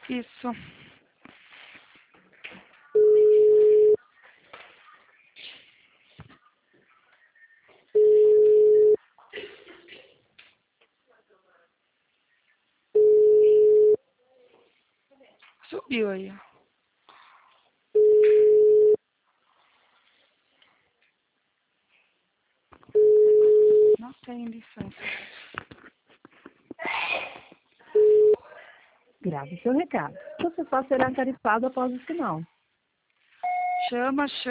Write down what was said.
Isso. Subiu aí, ó. Não tem licença. Grave seu recado. Você só será tarifado após o sinal. Chama,